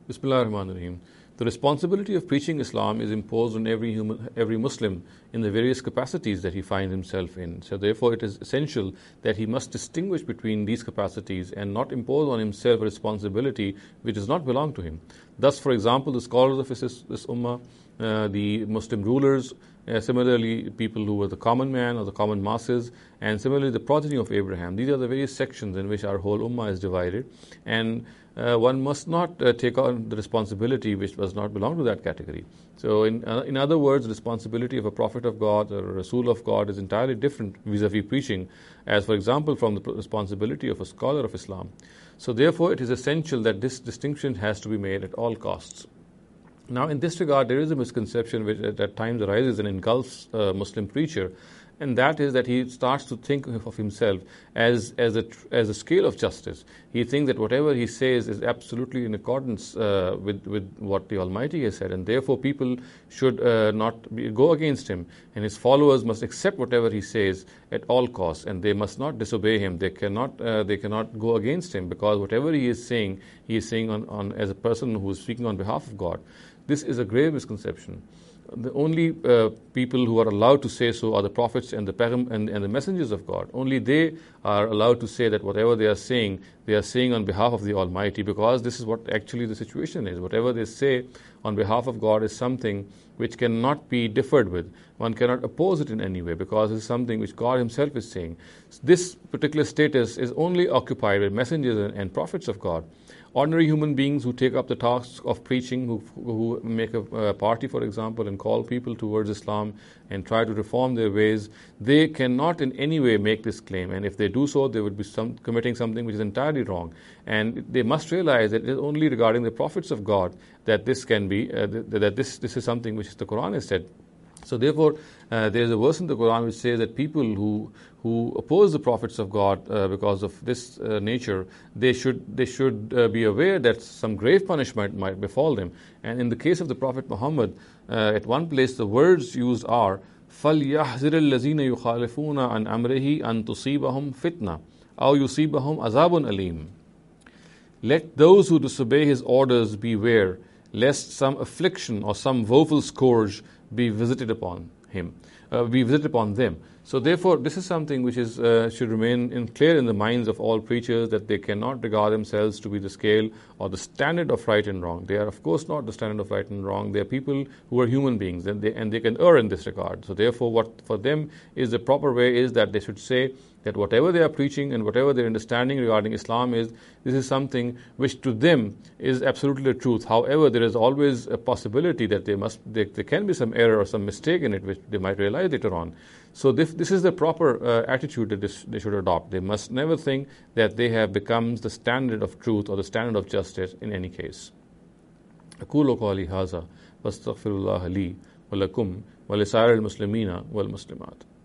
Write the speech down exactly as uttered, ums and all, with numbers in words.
Bismillah ar-Rahman ar-Rahim. The responsibility of preaching Islam is imposed on every human, every Muslim in the various capacities that he finds himself in. So therefore it is essential that he must distinguish between these capacities and not impose on himself a responsibility which does not belong to him. Thus, for example, the scholars of this, this ummah, uh, the Muslim rulers, uh, similarly people who were the common man or the common masses, and similarly the progeny of Abraham. These are the various sections in which our whole ummah is divided, and Uh, one must not uh, take on the responsibility which does not belong to that category. So in, uh, in other words, the responsibility of a prophet of God or a Rasul of God is entirely different vis-a-vis preaching, as for example from the responsibility of a scholar of Islam. So therefore it is essential that this distinction has to be made at all costs. Now in this regard, there is a misconception which at, at times arises and engulfs a Muslim preacher, and that is that he starts to think of himself as, as, a, as a scale of justice. He thinks that whatever he says is absolutely in accordance uh, with, with what the Almighty has said, and therefore people should uh, not be, go against him, and his followers must accept whatever he says at all costs, and they must not disobey him. They cannot, uh, they cannot go against him, because whatever he is saying, he is saying on, on, as a person who is speaking on behalf of God. This is a grave misconception. The only uh, people who are allowed to say so are the prophets and the param- and, and the messengers of God. Only they are allowed to say that whatever they are saying, they are saying on behalf of the Almighty, because this is what actually the situation is. Whatever they say on behalf of God is something which cannot be differed with. One cannot oppose it in any way, because it is something which God Himself is saying. This particular status is only occupied by messengers and, and prophets of God. Ordinary human beings who take up the task of preaching, who, who make a, a party, for example, and call people towards Islam and try to reform their ways, they cannot in any way make this claim. And if they do so, they would be some, committing something which is entirely wrong. And they must realize that it is only regarding the prophets of God that this can be, uh, that, that this, this is something which the Quran has said. So therefore, uh, there is a verse in the Quran which says that people who who oppose the prophets of God uh, because of this uh, nature, they should they should uh, be aware that some grave punishment might befall them. And in the case of the Prophet Muhammad, uh, at one place the words used are فَلْيَحْذِرِ الَّذِينَ يُخَالِفُونَ عَنْ أَمْرِهِ أَن تُصِيبَهُمْ فِتْنَةٌ أَوْ يُصِيبَهُمْ عَذَابٌ أَلِيمٌ. Let those who disobey His orders beware, lest some affliction or some woeful scourge be visited upon him, uh, be visited upon them. So therefore, this is something which is uh, should remain in clear in the minds of all preachers, that they cannot regard themselves to be the scale or the standard of right and wrong. They are, of course, not the standard of right and wrong. They are people who are human beings, and they and they can err in this regard. So therefore, what for them is the proper way is that they should say that whatever they are preaching and whatever their understanding regarding Islam is, this is something which to them is absolutely the truth. However, there is always a possibility that they must there, there can be some error or some mistake in it which they might realize later on. So this, this is the proper uh, attitude that this, they should adopt. They must never think that they have become the standard of truth or the standard of justice in any case. أقول قولي هذا واستغفر الله لي ولكم ولسائر المسلمين والمسلمات.